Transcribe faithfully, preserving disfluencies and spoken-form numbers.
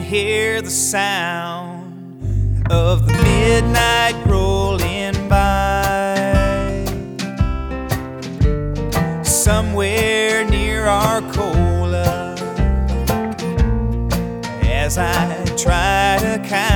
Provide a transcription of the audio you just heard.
hear the sound of the midnight rolling by. Somewhere near Arcola, as I try to count